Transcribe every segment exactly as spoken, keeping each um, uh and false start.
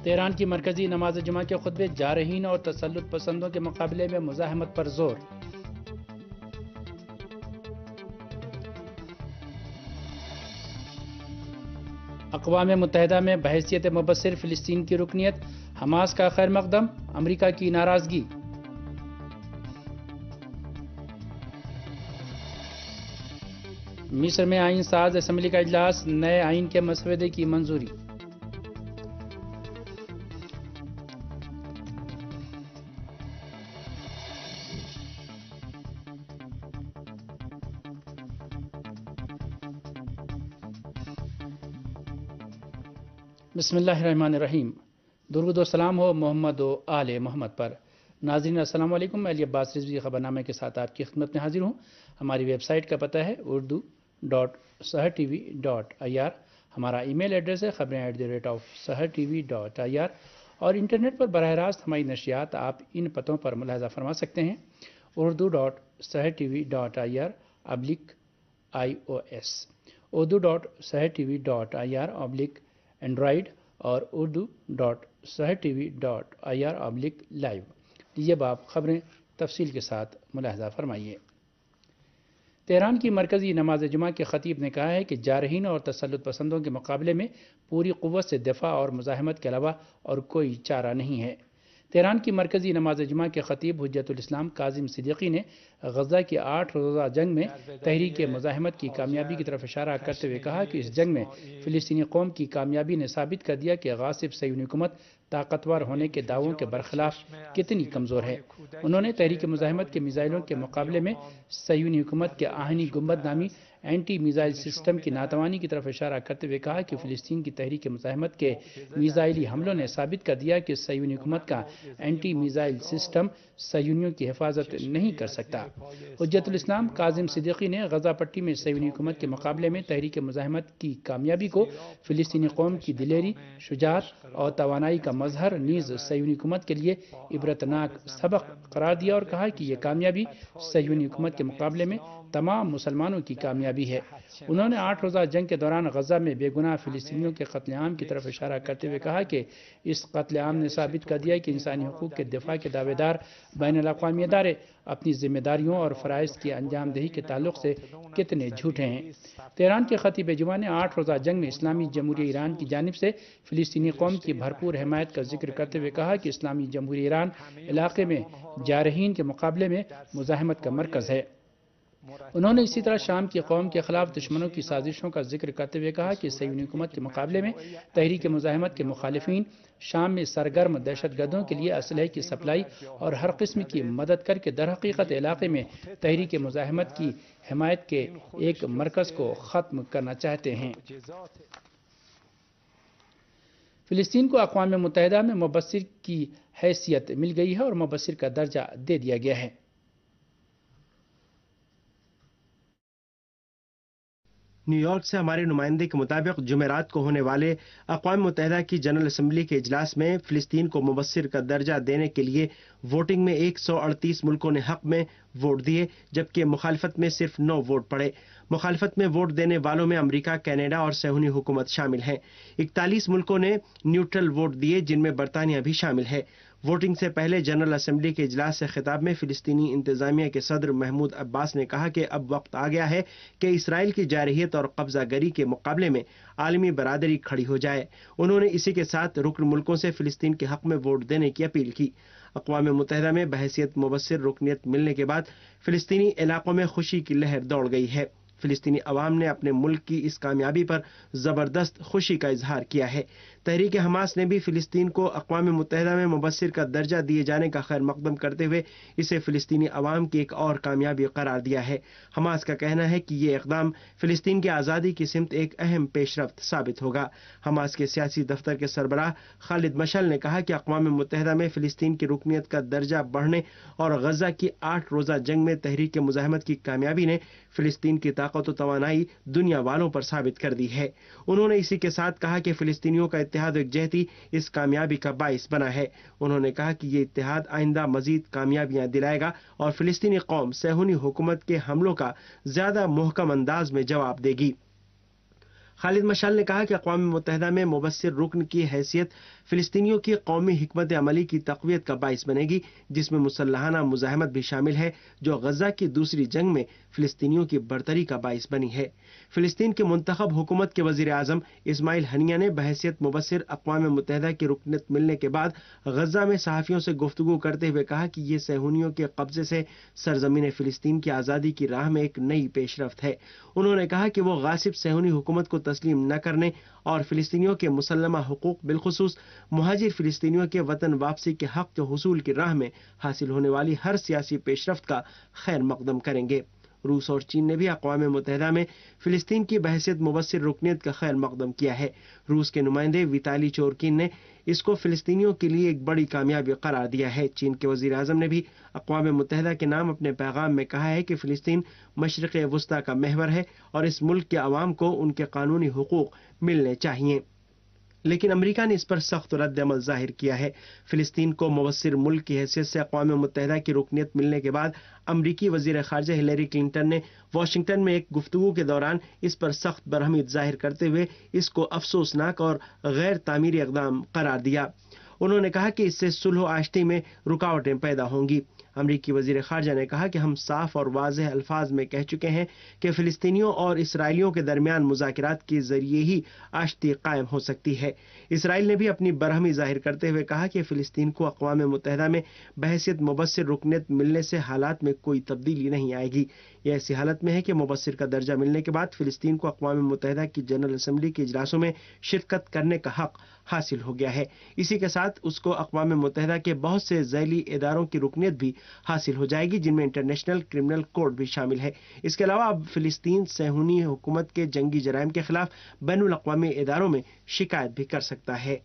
Tehran کی مرکزی نماز جمعہ کے خطبے جارحین اور تسلط پسندوں کے مقابلے میں مزاحمت پر زور۔ اقوام متحدہ میں بحیثیت مبصر فلسطین کی رکنیت، حماس کا خیر مقدم، امریکہ کی ناراضگی۔ مصر میں آئین ساز اسمبلی کا اجلاس، نئے آئین کے مسودے کی منظوری۔ بسم اللہ الرحمن الرحیم۔ درود و سلام ہو محمد و آل محمد پر۔ ناظرین السلام علیکم، علی عباس رضوی خبرنامے کے ساتھ آپ کی خدمت میں حاضر ہوں۔ ہماری ویب سائٹ کا پتہ ہے Urdu dot Sahar T V dot I R, ہمارا ای میل ایڈریس ہے خبریں at the rate of Sahar T V dot I R, اور انٹرنیٹ پر براہ راست ہماری نشریات آپ ان پتوں پر ملاحظہ فرما سکتے ہیں: Urdu dot Sahar T V dot I R ابلک I O S, Urdu dot Sahar T V dot I R ابلک اینڈرائڈ، اور Urdu dot Sahar T V dot I R ابلک لائیو۔ یہ آپ خبریں تفصیل کے ساتھ ملاحظہ فرمائیے۔ تہران کی مرکزی نماز جمعہ کے خطیب نے کہا ہے کہ جارحین اور تسلط پسندوں کے مقابلے میں پوری قوت سے دفاع اور مزاحمت کے علاوہ اور کوئی چارہ نہیں ہے۔ تہران کی مرکزی نماز جمعہ کے خطیب حجت الاسلام کاظم صدیقی نے غزہ کی آٹھ روزہ جنگ میں تحریک مزاحمت کی کامیابی کی طرف اشارہ کرتے ہوئے کہا کہ اس جنگ میں فلسطینی قوم کی کامیابی نے ثابت کر دیا کہ غاصب صہیونی حکومت طاقتور ہونے کے دعووں کے برخلاف کتنی کمزور ہے۔ انہوں نے تحریک مزاحمت کے میزائلوں کے مقابلے میں صہیونی حکومت کے آہنی گنبد نامی اینٹی میزائل سسٹم کی ناتوانی کی طرف اشارہ کرتے ہوئے کہا کہ فلسطین کی تحریک مزاحمت کے میزائلی حملوں نے ثابت کر دیا کہ صہیونی حکومت کا اینٹی میزائل سسٹم صہیونیوں کی حفاظت نہیں کر سکتا۔ حجت الاسلام کاظم صدیقی نے غزہ پٹی میں صہیونی حکومت کے مقابلے میں تحریک مزاحمت کی کامیابی کو فلسطینی قوم کی دلیری، شجاعت اور توانائی کا مظہر نیز صہیونی حکومت کے لیے عبرتناک سبق قرار دیا اور کہا کہ یہ کامیابی صہیونی حکومت کے مقابلے میں تمام مسلمانوں کی کامیابی ہے۔ انہوں نے آٹھ روزہ جنگ کے دوران غزہ میں بے گناہ فلسطینیوں کے قتل عام کی طرف اشارہ کرتے ہوئے کہا کہ اس قتل عام نے ثابت کر دیا کہ انسانی حقوق کے دفاع کے دعوے دار بین الاقوامی ادارے اپنی ذمہ داریوں اور فرائض کی انجام دہی کے تعلق سے کتنے جھوٹے ہیں۔ تہران کے خطیب جمعہ نے آٹھ روزہ جنگ میں اسلامی جمہوریہ ایران کی جانب سے فلسطینی قوم کی بھرپور حمایت کا ذکر کرتے ہوئے کہا کہ اسلامی جمہوریہ ایران علاقے میں جارحین کے مقابلے میں مزاحمت کا مرکز ہے۔ انہوں نے اسی طرح شام کی قوم کے خلاف دشمنوں کی سازشوں کا ذکر کرتے ہوئے کہا کہ صہیونی حکومت کے مقابلے میں تحریک مزاحمت کے مخالفین شام میں سرگرم دہشت گردوں کے لیے اسلحے کی سپلائی اور ہر قسم کی مدد کر کے در حقیقت علاقے میں تحریک مزاحمت کی حمایت کے ایک مرکز کو ختم کرنا چاہتے ہیں۔ فلسطین کو اقوام متحدہ میں مبصر کی حیثیت مل گئی ہے اور مبصر کا درجہ دے دیا گیا ہے۔ نیو یارک سے ہمارے نمائندے کے مطابق جمعرات کو ہونے والے اقوام متحدہ کی جنرل اسمبلی کے اجلاس میں فلسطین کو مبصر کا درجہ دینے کے لیے ووٹنگ میں ایک سو اڑتیس ملکوں نے حق میں ووٹ دیے، جبکہ مخالفت میں صرف نو ووٹ پڑے۔ مخالفت میں ووٹ دینے والوں میں امریکہ، کینیڈا اور صہیونی حکومت شامل ہیں۔ اکتالیس ملکوں نے نیوٹرل ووٹ دیے، جن میں برطانیہ بھی شامل ہے۔ ووٹنگ سے پہلے جنرل اسمبلی کے اجلاس سے خطاب میں فلسطینی انتظامیہ کے صدر محمود عباس نے کہا کہ اب وقت آ گیا ہے کہ اسرائیل کی جارحیت اور قبضہ گری کے مقابلے میں عالمی برادری کھڑی ہو جائے۔ انہوں نے اسی کے ساتھ رکن ملکوں سے فلسطین کے حق میں ووٹ دینے کی اپیل کی۔ اقوام متحدہ میں بحیثیت مبصر رکنیت ملنے کے بعد فلسطینی علاقوں میں خوشی کی لہر دوڑ گئی ہے۔ فلسطینی عوام نے اپنے ملک کی اس کامیابی پر زبردست خوشی کا اظہار کیا ہے۔ تحریک حماس نے بھی فلسطین کو اقوام متحدہ میں مبصر کا درجہ دیے جانے کا خیر مقدم کرتے ہوئے اسے فلسطینی عوام کی ایک اور کامیابی قرار دیا ہے۔ حماس کا کہنا ہے کہ یہ اقدام فلسطین کی آزادی کی سمت ایک اہم پیش رفت ثابت ہوگا۔ حماس کے سیاسی دفتر کے سربراہ خالد مشعل نے کہا کہ اقوام متحدہ میں فلسطین کی رکنیت کا درجہ بڑھنے اور غزہ کی آٹھ روزہ جنگ میں تحریک مزاحمت کی کامیابی نے فلسطین کی طاقت و توانائی دنیا والوں پر ثابت کر دی ہے۔ انہوں نے اسی کے ساتھ کہا کہ فلسطینیوں کا اتحاد و یکجہتی اس کامیابی کا باعث بنا ہے۔ انہوں نے کہا کہ یہ اتحاد آئندہ مزید کامیابیاں دلائے گا اور فلسطینی قوم صہیونی حکومت کے حملوں کا زیادہ محکم انداز میں جواب دے گی۔ خالد مشال نے کہا کہ اقوام متحدہ میں مبصر رکن کی حیثیت فلسطینیوں کی قومی حکمت عملی کی تقویت کا باعث بنے گی، جس میں مسلحانہ مزاحمت بھی شامل ہے، جو غزہ کی دوسری جنگ میں فلسطینیوں کی برتری کا باعث بنی ہے۔ فلسطین کی منتخب حکومت کے وزیر اعظم اسماعیل ہنیہ نے بحیثیت مبصر اقوام متحدہ کی رکنیت ملنے کے بعد غزہ میں صحافیوں سے گفتگو کرتے ہوئے کہا کہ یہ صہیونیوں کے قبضے سے سرزمین فلسطین کی آزادی کی راہ میں ایک نئی پیش رفت ہے۔ انہوں نے کہا کہ وہ غاصب صہیونی حکومت کو تسلیم نہ کرنے اور فلسطینیوں کے مسلمہ حقوق بالخصوص مہاجر فلسطینیوں کے وطن واپسی کے حق کے حصول کی راہ میں حاصل ہونے والی ہر سیاسی پیش رفت کا خیر مقدم کریں گے۔ روس اور چین نے بھی اقوام متحدہ میں فلسطین کی بحیثیت مبصر رکنیت کا خیر مقدم کیا ہے۔ روس کے نمائندے ویتالی چورکین نے اس کو فلسطینیوں کے لیے ایک بڑی کامیابی قرار دیا ہے۔ چین کے وزیر اعظم نے بھی اقوام متحدہ کے نام اپنے پیغام میں کہا ہے کہ فلسطین مشرق وسطی کا محور ہے اور اس ملک کے عوام کو ان کے قانونی حقوق ملنے چاہیے، لیکن امریکہ نے اس پر سخت رد عمل ظاہر کیا ہے۔ فلسطین کو مبصر ملک کی حیثیت سے اقوام متحدہ کی رکنیت ملنے کے بعد امریکی وزیر خارجہ ہلیری کلنٹن نے واشنگٹن میں ایک گفتگو کے دوران اس پر سخت برہمی ظاہر کرتے ہوئے اس کو افسوسناک اور غیر تعمیری اقدام قرار دیا۔ انہوں نے کہا کہ اس سے صلح و آشتی میں رکاوٹیں پیدا ہوں گی۔ امریکی وزیر خارجہ نے کہا کہ ہم صاف اور واضح الفاظ میں کہہ چکے ہیں کہ فلسطینیوں اور اسرائیلیوں کے درمیان مذاکرات کے ذریعے ہی آشتی قائم ہو سکتی ہے۔ اسرائیل نے بھی اپنی برہمی ظاہر کرتے ہوئے کہا کہ فلسطین کو اقوام متحدہ میں بحیثیت مبصر رکنیت ملنے سے حالات میں کوئی تبدیلی نہیں آئے گی۔ یہ ایسی حالت میں ہے کہ مبصر کا درجہ ملنے کے بعد فلسطین کو اقوام متحدہ کی جنرل اسمبلی کے اجلاسوں میں شرکت کرنے کا حق حاصل ہو گیا ہے۔ اسی کے ساتھ اس کو اقوام متحدہ کے بہت سے ذیلی اداروں کی رکنیت بھی حاصل ہو جائے گی، جن میں انٹرنیشنل کرمنل کورٹ بھی شامل ہے۔ اس کے علاوہ اب فلسطین صہیونی حکومت کے جنگی جرائم کے خلاف بین الاقوامی اداروں میں شکایت بھی کر سکتا ہے۔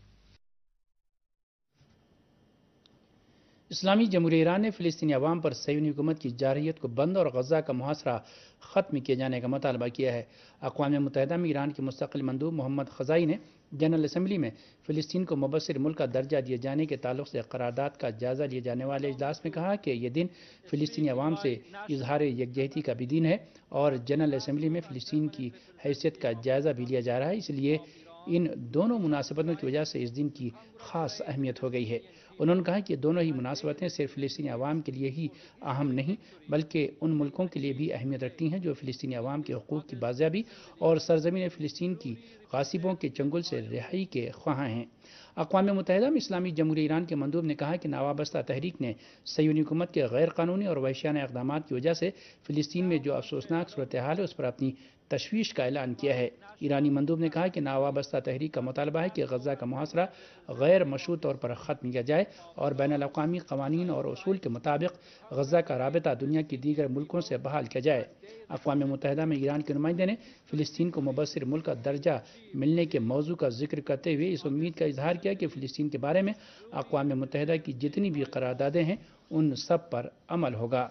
اسلامی جمہوریہ ایران نے فلسطینی عوام پر صہیونی حکومت کی جارحیت کو بند اور غزہ کا محاصرہ ختم کیے جانے کا مطالبہ کیا ہے۔ اقوام متحدہ میں ایران کے مستقل مندوب محمد خزائی نے جنرل اسمبلی میں فلسطین کو مبصر ملک کا درجہ دیے جانے کے تعلق سے قرارداد کا جائزہ لیے جانے والے اجلاس میں کہا کہ یہ دن فلسطینی عوام سے اظہار یکجہتی کا بھی دن ہے اور جنرل اسمبلی میں فلسطین کی حیثیت کا جائزہ بھی لیا جا رہا ہے، اس لیے ان دونوں مناسبتوں کی وجہ سے اس دن کی خاص اہمیت ہو گئی ہے۔ انہوں نے کہا کہ دونوں ہی مناسبتیں صرف فلسطینی عوام کے لیے ہی اہم نہیں بلکہ ان ملکوں کے لیے بھی اہمیت رکھتی ہیں جو فلسطینی عوام کے حقوق کی بازیابی اور سرزمین فلسطین کی غاصبوں کے چنگل سے رہائی کے خواہاں ہیں۔ اقوام متحدہ میں اسلامی جمہوریہ ایران کے مندوب نے کہا کہ نوابستہ تحریک نے صہیونی حکومت کے غیر قانونی اور وحشیانہ اقدامات کی وجہ سے فلسطین میں جو افسوسناک صورتحال ہے اس پر اپنی تشویش کا اعلان کیا ہے۔ ایرانی مندوب نے کہا کہ نوابستہ تحریک کا مطالبہ ہے کہ غزہ کا محاصرہ غیر مشروط طور پر ختم کیا جائے اور بین الاقوامی قوانین اور اصول کے مطابق غزہ کا رابطہ دنیا کے دیگر ملکوں سے بحال کیا جائے۔ اقوام متحدہ میں ایران کے نمائندے نے فلسطین کو مبصر ملک کا درجہ ملنے کے موضوع کا ذکر کرتے ہوئے اس امید کا اظہار کیا کہ فلسطین کے بارے میں اقوام متحدہ کی جتنی بھی قراردادیں ہیں ان سب پر عمل ہوگا۔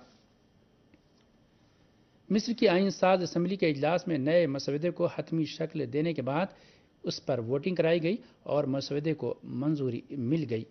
مصر کی آئین ساز اسمبلی کے اجلاس میں نئے مسودے کو حتمی شکل دینے کے بعد اس پر ووٹنگ کرائی گئی اور مسودے کو منظوری مل گئی۔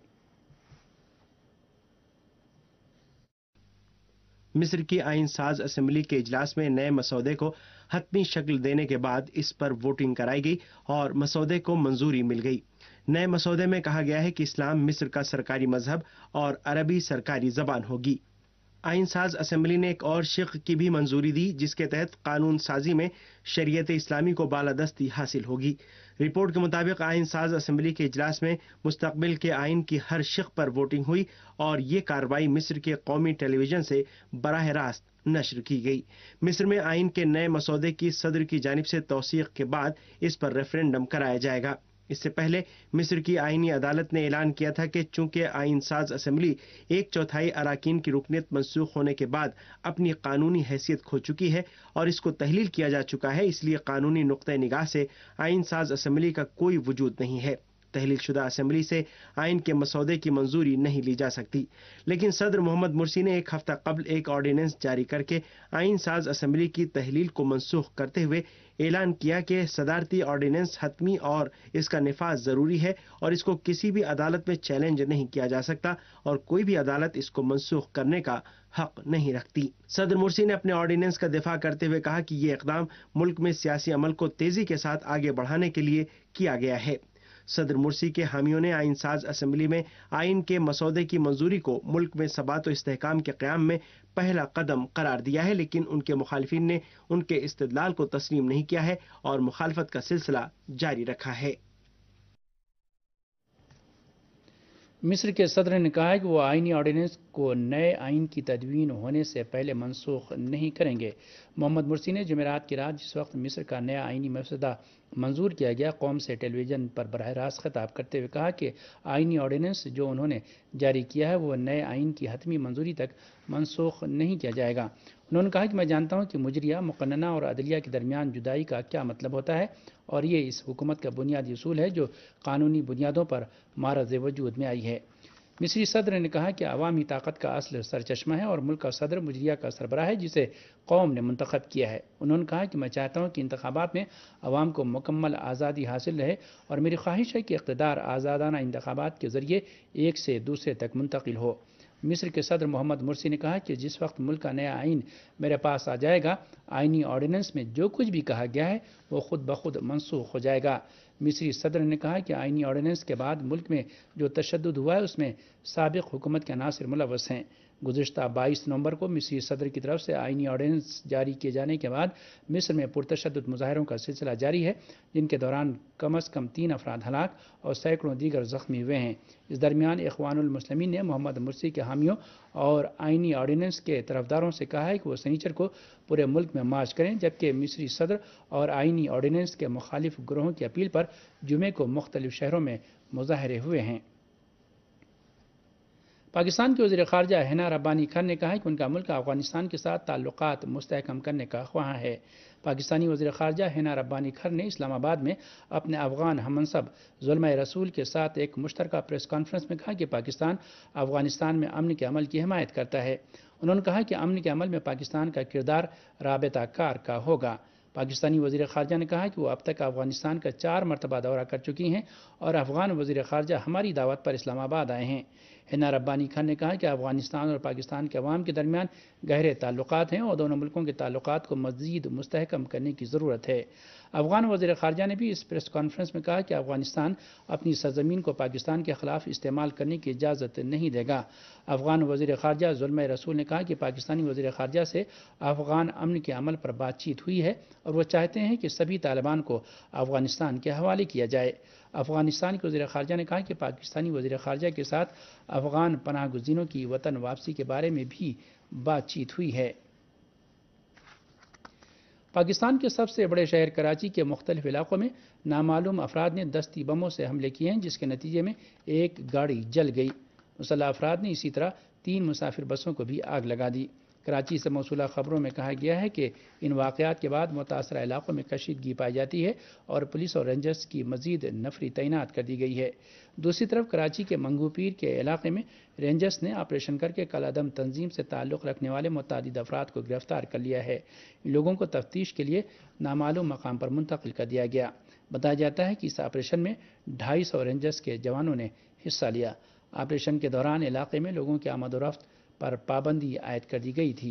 مصر کی آئین ساز اسمبلی کے اجلاس میں نئے مسودے کو حتمی شکل دینے کے بعد اس پر ووٹنگ کرائی گئی اور مسودے کو منظوری مل گئی۔ نئے مسودے میں کہا گیا ہے کہ اسلام مصر کا سرکاری مذہب اور عربی سرکاری زبان ہوگی۔ آئین ساز اسمبلی نے ایک اور شق کی بھی منظوری دی جس کے تحت قانون سازی میں شریعت اسلامی کو بالادستی حاصل ہوگی۔ رپورٹ کے مطابق آئین ساز اسمبلی کے اجلاس میں مستقبل کے آئین کی ہر شق پر ووٹنگ ہوئی اور یہ کارروائی مصر کے قومی ٹیلی ویژن سے براہ راست نشر کی گئی۔ مصر میں آئین کے نئے مسودے کی صدر کی جانب سے توثیق کے بعد اس پر ریفرنڈم کرایا جائے گا۔ اس سے پہلے مصر کی آئینی عدالت نے اعلان کیا تھا کہ چونکہ آئین ساز اسمبلی ایک چوتھائی اراکین کی رکنیت منسوخ ہونے کے بعد اپنی قانونی حیثیت کھو چکی ہے اور اس کو تحلیل کیا جا چکا ہے، اس لیے قانونی نقطہ نگاہ سے آئین ساز اسمبلی کا کوئی وجود نہیں ہے۔ तहलील शुदा असेंबली से आइन के मसौदे की मंजूरी नहीं ली जा सकती, लेकिन सदर मोहम्मद मुर्सी ने एक हफ्ता कबल एक ऑर्डिनेंस जारी करके आइन साज असेंबली की तहलील को मनसूख करते हुए ऐलान किया कि सदारती ऑर्डिनेंस हतमी और इसका निफाज जरूरी है और इसको किसी भी अदालत में चैलेंज नहीं किया जा सकता और कोई भी अदालत इसको मनसूख करने का हक नहीं रखती। सदर मुर्सी ने अपने ऑर्डिनेंस का दिफा करते हुए कहा कि ये इकदाम मुल्क में सियासी अमल को तेजी के साथ आगे बढ़ाने के लिए किया गया है। सदर मुर्सी के हामियों ने आइन साज असेंबली में आइन के मसौदे की मंजूरी को मुल्क में सबात और इस्तेहकाम के क़याम में पहला कदम करार दिया है, लेकिन उनके मुखालिफिन ने उनके इस्तेदलाल को तस्लीम नहीं किया है और मुखालफत का सिलसिला जारी रखा है। मिस्र के सदर ने कहा है कि वो आइनी ऑर्डिनेंस को नए आइन की तदवीन होने से पहले मनसूख नहीं करेंगे। मोहम्मद मुर्सी ने जुमेरात की रात जिस वक्त मिस्र का नया आइनी मसौदा मंजूर किया गया, कौम से टेलीविज़न पर बराह रास्त खिताब करते हुए कहा कि आइनी ऑर्डिनेंस जो उन्होंने जारी किया है वो नए आइन की हतमी मंजूरी तक मनसूख नहीं किया जाएगा। उन्होंने कहा कि मैं जानता हूँ कि मुजरिया, मुक़न्नना और अदलिया के दरमियान जुदाई का क्या मतलब होता है और ये इस हुकूमत का बुनियादी उसूल है जो कानूनी बुनियादों पर मारज़ वजूद में आई है। मिस्री सदर ने कहा कि अवामी ताकत का असल सरचश्मा है और मुल्क का सदर मुजरिया का सरबराह है जिसे कौम ने मुंतखब किया है। उन्होंने कहा कि मैं चाहता हूँ कि इंतखाबात में अवाम को मुकम्मल आज़ादी हासिल रहे और मेरी ख्वाहिश है कि इक़्तिदार आज़ादाना इंतखाबात के ज़रिए एक से दूसरे तक मुंतकिल हो। मिस्र के सदर मोहम्मद मुर्सी ने कहा कि जिस वक्त मुल्क का नया आइन मेरे पास आ जाएगा, आइनी ऑर्डिनेंस में जो कुछ भी कहा गया है वो खुद ब खुद मनसूख हो जाएगा। मिस्री सदर ने कहा कि आइनी ऑर्डिनेंस के बाद मुल्क में जो तशद्दुद हुआ है उसमें साबिक़ हुकूमत के अनासिर मुलव्वस हैं। गुज़िश्ता बाईस नवंबर को मिस्री सदर की तरफ से आइनी ऑर्डिनेंस जारी किए जाने के बाद मिस्र में पुरतशद्दुद मुजाहरों का सिलसिला जारी है, जिनके दौरान कम अज़ कम तीन अफराद हलाक और सैकड़ों दीगर ज़ख्मी हुए हैं। इस दरमियान इख़वानुल मुस्लिमीन ने मोहम्मद मुर्सी के हामियों और आइनी ऑर्डिनेंस के तरफदारों से कहा है कि वो शनिचर को पूरे मुल्क में मार्च करें, जबकि मिस्री सदर और आइनी ऑर्डिनेंस के मुखालिफ ग्रोहों की अपील पर जुमे को मुख्तलिफ शहरों में मुजाहरे हुए हैं। पाकिस्तान के वज़ीर ख़ारजा हिना रब्बानी खान ने कहा है कि उनका मुल्क अफ़गानिस्तान के साथ ताल्लुकात मुस्तहकम करने का ख्वाह है। पाकिस्तानी वज़ीर ख़ारजा हिना रब्बानी खान ने इस्लामाबाद में अपने अफ़गान हममनसब ज़ुल्म रसूल के साथ एक मुश्तरका प्रेस कॉन्फ्रेंस में कहा कि पाकिस्तान अफ़गानिस्तान में अमन के अमल की हिमायत करता है। उन्होंने कहा कि अमन के अमल में पाकिस्तान का किरदार राबता कार का होगा। पाकिस्तानी वज़ीर ख़ारजा ने कहा कि वो अब तक अफ़गानिस्तान का चार मरतबा दौरा कर चुकी हैं और अफ़गान वज़ीर ख़ारजा हमारी दावत पर इस्लामाबाद आए हैं। हिना रब्बानी खान ने कहा कि अफ़गानिस्तान और पाकिस्तान के अवाम के दरमियान गहरे ताल्लुकात हैं और दोनों मुल्कों के ताल्लुकात को मज़ीद मुस्तहकम करने की ज़रूरत है। अफ़गान वज़ीर ख़ारजा ने भी इस प्रेस कॉन्फ्रेंस में कहा कि अफ़गानिस्तान अपनी सरज़मीन को पाकिस्तान के ख़िलाफ़ इस्तेमाल करने की इजाज़त नहीं देगा। अफ़गान वज़ीर ख़ारजा ज़ुल्म रसूल ने कहा कि पाकिस्तानी वज़ीर ख़ारजा से अफ़गान अमन के अमल पर बातचीत हुई है और वह चाहते हैं कि सभी तालिबान को अफ़गानिस्तान के हवाले किया जाए। अफ़गानिस्तान के वज़ीर ख़ारजा ने कहा कि पाकिस्तानी वज़ीर ख़ारजा के साथ अफ़गान पनाह गुज़ीनों की वतन वापसी के बारे में भी बातचीत हुई है। पाकिस्तान के सबसे बड़े शहर कराची के मुख्तलिफ इलाकों में नामालूम अफराद ने दस्ती बमों से हमले किए हैं, जिसके नतीजे में एक गाड़ी जल गई। मुसल्लह अफराद ने इसी तरह तीन मुसाफिर बसों को भी आग लगा दी। कराची से मौसूला खबरों में कहा गया है कि इन वाक़यात के बाद मुतासरा इलाकों में कशीदगी पाई जाती है और पुलिस और रेंजर्स की मजीद नफरी तैनात कर दी गई है। दूसरी तरफ कराची के मंगू पीर के इलाके में रेंजर्स ने ऑपरेशन करके कलादम तंजीम से ताल्लुक़ रखने वाले मुतअद्दिद अफराद को गिरफ्तार कर लिया है। इन लोगों को तफ्तीश के लिए नामालूम मकाम पर मुंतकिल कर दिया गया। बताया जाता है कि इस ऑपरेशन में ढाई सौ रेंजर्स के जवानों ने हिस्सा लिया। ऑपरेशन के दौरान इलाके में लोगों की आमद-ओ-रफ्त पर पाबंदी आयद कर दी गई थी।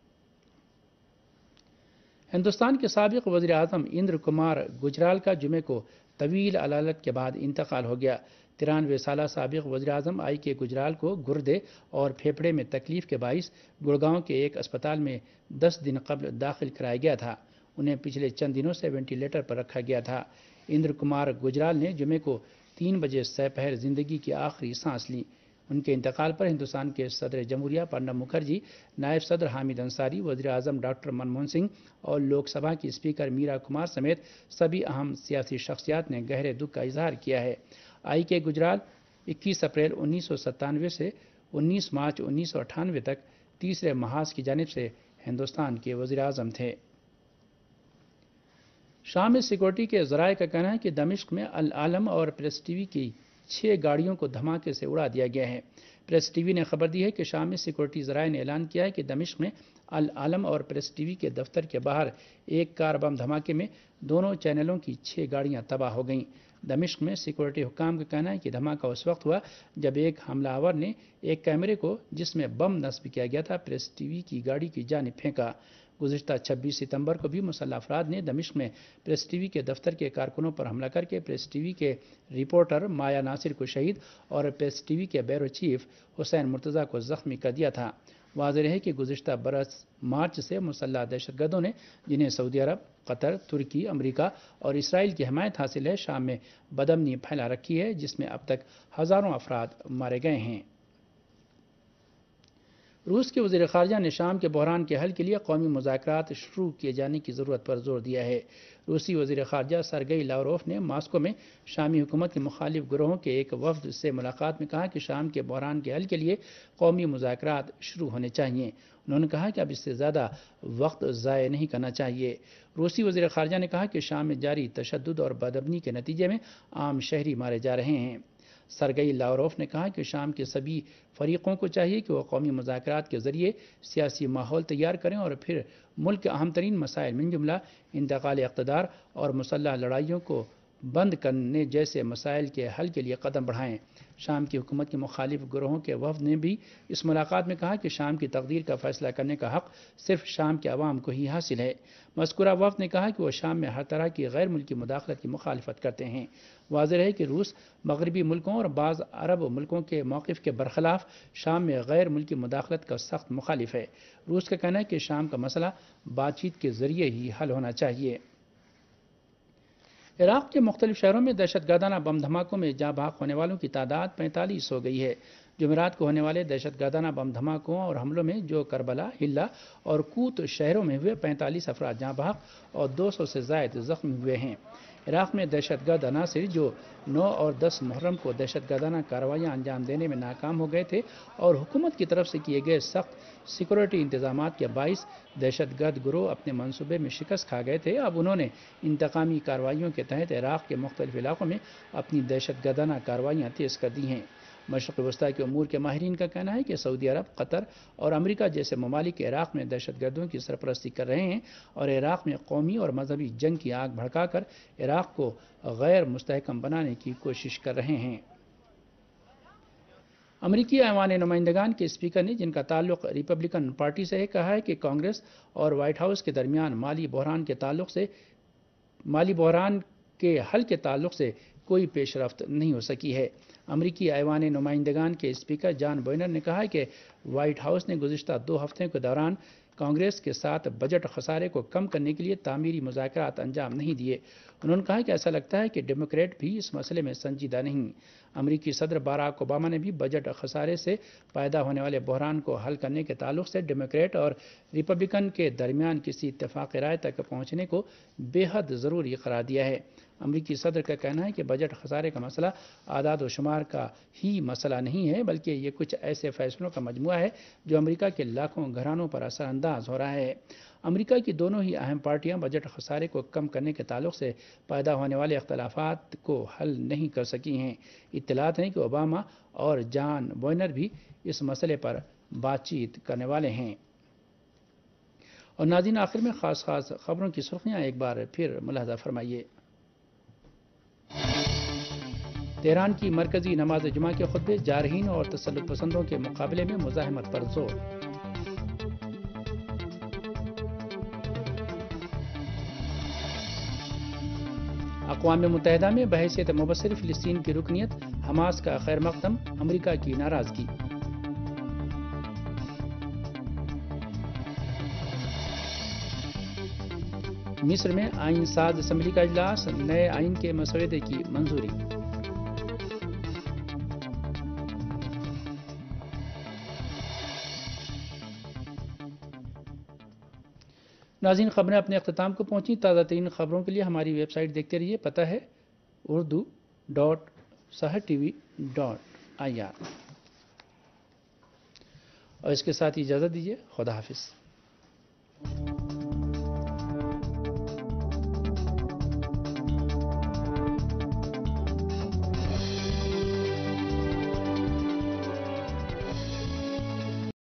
हिंदुस्तान के साबिक़ वज़ीर आज़म इंद्र कुमार गुजराल का जुमे को तवील अलालत के बाद इंतकाल हो गया। तिरानवे साल साबिक़ वज़ीर आज़म आई के गुजराल को गुर्दे और फेफड़े में तकलीफ के बाइस गुड़गांव के एक अस्पताल में दस दिन कबल दाखिल कराया गया था। उन्हें पिछले चंद दिनों से वेंटिलेटर पर रखा गया था। इंद्र कुमार गुजराल ने जुमे को तीन बजे सपहर ज़िंदगी की आखिरी सांस ली। उनके इंतकाल पर हिंदुस्तान के सदर जमहूरिया प्रणब मुखर्जी, नायब सदर हामिद अंसारी, वज़ीर आज़म डॉक्टर मनमोहन सिंह और लोकसभा की स्पीकर मीरा कुमार समेत सभी अहम सियासी शख्सियात ने गहरे दुख का इजहार किया है। आई के गुजराल इक्कीस अप्रैल उन्नीस सौ सत्तानवे से उन्नीस मार्च उन्नीस सौ अट्ठानवे तक तीसरे महाज की जानिब से हिंदुस्तान के वज़ीर आज़म थे। شام میں سیکورٹی کے ذرائع کا کہنا ہے کہ دمشق میں العالم اور پریس ٹی وی کی چھ گاڑیوں کو دھماکے سے اڑا دیا گیا ہے۔ پریس ٹی وی نے خبر دی ہے کہ شام میں سیکورٹی ذرائع نے اعلان کیا ہے کہ دمشق میں العالم اور پریس ٹی وی کے دفتر کے باہر ایک کار بم دھماکے میں دونوں چینلوں کی چھ گاڑیاں تباہ ہو گئیں۔ دمشق میں سیکورٹی حکام کا کہنا ہے کہ دھماکہ اس وقت ہوا جب ایک حملہ آور نے ایک کیمرے کو جس میں بم نصب کیا گیا تھا پریس ٹی وی کی گاڑی کی جانب پھینکا۔ گزشتہ چھبیس ستمبر کو بھی مسلح افراد نے دمشق میں پریس ٹی وی کے دفتر کے کارکنوں پر حملہ کر کے پریس ٹی وی کے رپورٹر مایا ناصر کو شہید اور پریس ٹی وی کے بیورو چیف حسین مرتضیٰ کو زخمی کر دیا تھا۔ واضح رہے کہ گزشتہ برس مارچ سے مسلح دہشت گردوں نے جنہیں سعودی عرب، قطر، ترکی، امریکہ اور اسرائیل کی حمایت حاصل ہے، شام میں بدامنی پھیلا رکھی ہے، جس میں اب تک ہزاروں افراد مارے گئے ہیں۔ روس کے وزیر خارجہ نے شام کے بحران کے حل کے لیے قومی مذاکرات شروع کیے جانے کی ضرورت پر زور دیا ہے۔ روسی وزیر خارجہ سرگئی لاوروف نے ماسکو میں شامی حکومت کے مخالف گروہوں کے ایک وفد سے ملاقات میں کہا کہ شام کے بحران کے حل کے لیے قومی مذاکرات شروع ہونے چاہیے۔ انہوں نے کہا کہ اب اس سے زیادہ وقت ضائع نہیں کرنا چاہیے۔ روسی وزیر خارجہ نے کہا کہ شام میں جاری تشدد اور بدامنی کے نتیجے میں عام شہری مارے جا رہے ہیں۔ سرگئی لاوروف نے کہا کہ شام کے سبھی فریقوں کو چاہیے کہ وہ قومی مذاکرات کے ذریعے سیاسی ماحول تیار کریں اور پھر ملک کے اہم ترین مسائل من جملہ انتقال اقتدار اور مسلح لڑائیوں کو بند کرنے جیسے مسائل کے حل کے لیے قدم بڑھائیں۔ شام کی حکومت کے مخالف گروہوں کے وفد نے بھی اس ملاقات میں کہا کہ شام کی تقدیر کا فیصلہ کرنے کا حق صرف شام کے عوام کو ہی حاصل ہے۔ مذکورہ وفد نے کہا کہ وہ شام میں ہر طرح کی غیر ملکی مداخلت کی مخالفت کرتے ہیں۔ واضح ہے کہ روس مغربی ملکوں اور بعض عرب ملکوں کے موقف کے برخلاف شام میں غیر ملکی مداخلت کا سخت مخالف ہے۔ روس کا کہنا ہے کہ شام کا مسئلہ بات چیت کے ذریعے ہی حل ہونا چاہیے۔ عراق کے مختلف شہروں میں دہشت گردانہ بم دھماکوں میں جاں بحق ہونے والوں کی تعداد پینتالیس ہو گئی ہے۔ جمعرات کو ہونے والے دہشت گردانہ بم دھماکوں اور حملوں میں جو کربلا، حلہ اور کوت شہروں میں ہوئے پینتالیس افراد جاں بحق اور دو سو سے زائد زخمی ہوئے ہیں۔ عراق میں دہشت گرد عناصر جو نو اور دس محرم کو دہشت گردانہ کارروائیاں انجام دینے میں ناکام ہو گئے تھے اور حکومت کی طرف سے کیے گئے سخت سیکورٹی انتظامات کے باعث دہشت گرد گروہ اپنے منصوبے میں شکست کھا گئے تھے، اب انہوں نے انتقامی کارروائیوں کے تحت عراق کے مختلف علاقوں میں اپنی دہشت گردانہ کارروائیاں تیز کر دی ہیں۔ مشرق وسطیٰ کے امور کے ماہرین کا کہنا ہے کہ سعودی عرب، قطر اور امریکہ جیسے ممالک عراق میں دہشت گردوں کی سرپرستی کر رہے ہیں اور عراق میں قومی اور مذہبی جنگ کی آگ بھڑکا کر عراق کو غیر مستحکم بنانے کی کوشش کر رہے ہیں۔ امریکی ایوان نمائندگان کے اسپیکر نے، جن کا تعلق ریپبلکن پارٹی سے ہے، کہا ہے کہ کانگریس اور وائٹ ہاؤس کے درمیان مالی بحران کے تعلق سے مالی بحران کے حل کے تعلق سے کوئی پیش رفت نہیں ہو سکی ہے۔ امریکی ایوان نمائندگان کے اسپیکر جان بوئنر نے کہا کہ وائٹ ہاؤس نے گزشتہ دو ہفتوں کے دوران کانگریس کے ساتھ بجٹ خسارے کو کم کرنے کے لیے تعمیری مذاکرات انجام نہیں دیے۔ انہوں نے کہا کہ ایسا لگتا ہے کہ ڈیموکریٹ بھی اس مسئلے میں سنجیدہ نہیں۔ امریکی صدر باراک اوباما نے بھی بجٹ خسارے سے پیدا ہونے والے بحران کو حل کرنے کے تعلق سے ڈیموکریٹ اور ریپبلکن کے درمیان کسی اتفاق رائے تک پہنچنے کو بے حد ضروری قرار دیا ہے۔ امریکی صدر کا کہنا ہے کہ بجٹ خسارے کا مسئلہ اعداد و شمار کا ہی مسئلہ نہیں ہے، بلکہ یہ کچھ ایسے فیصلوں کا مجموعہ ہے جو امریکہ کے لاکھوں گھرانوں پر اثر انداز ہو رہا ہے۔ امریکہ کی دونوں ہی اہم پارٹیاں بجٹ خسارے کو کم کرنے کے تعلق سے پیدا ہونے والے اختلافات کو حل نہیں کر سکی ہیں۔ اطلاعات ہیں کہ اوباما اور جان بوئنر بھی اس مسئلے پر بات چیت کرنے والے ہیں۔ اور ناظرین، آخر میں خاص خاص خبروں کی سرخیاں ایک بار پھر ملاحظہ فرمائیے۔ تہران کی مرکزی نماز جمعہ کے خطبے، جارحین اور تسلط پسندوں کے مقابلے میں مزاحمت پر زور۔ اقوام متحدہ میں بحیثیت مبصر فلسطین کی رکنیت، حماس کا خیر مقدم، امریکہ کی ناراضگی۔ مصر میں آئین ساز اسمبلی کا اجلاس، نئے آئین کے مسودے کی منظوری۔ ناظرین، خبریں اپنے اختتام کو پہنچی۔ تازہ ترین خبروں کے لیے ہماری ویب سائٹ دیکھتے رہیے، پتہ ہے Urdu dot Sahar T V dot I R. اور اس کے ساتھ اجازت دیجیے، خدا حافظ۔